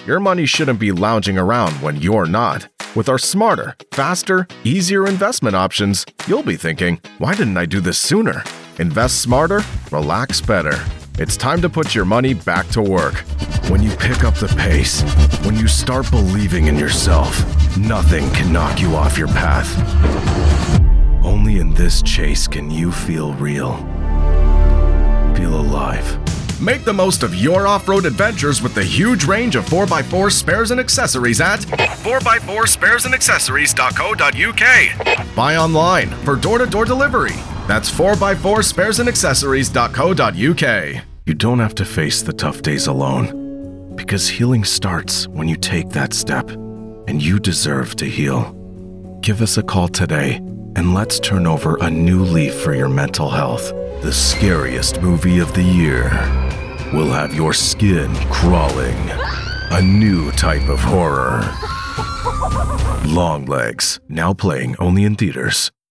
Your money shouldn't be lounging around when you're not. With our smarter, faster, easier investment options, you'll be thinking, why didn't I do this sooner? Invest smarter, relax better. It's time to put your money back to work. When you pick up the pace, when you start believing in yourself, nothing can knock you off your path. Only in this chase can you feel real. Feel alive. Make the most of your off-road adventures with the huge range of 4x4 spares and accessories at 4x4sparesandaccessories.co.uk. Buy online for door-to-door delivery. That's 4x4sparesandaccessories.co.uk. You don't have to face the tough days alone, because healing starts when you take that step, and you deserve to heal. Give us a call today, and let's turn over a new leaf for your mental health. The scariest movie of the year will have your skin crawling. A new type of horror. Longlegs, now playing only in theaters.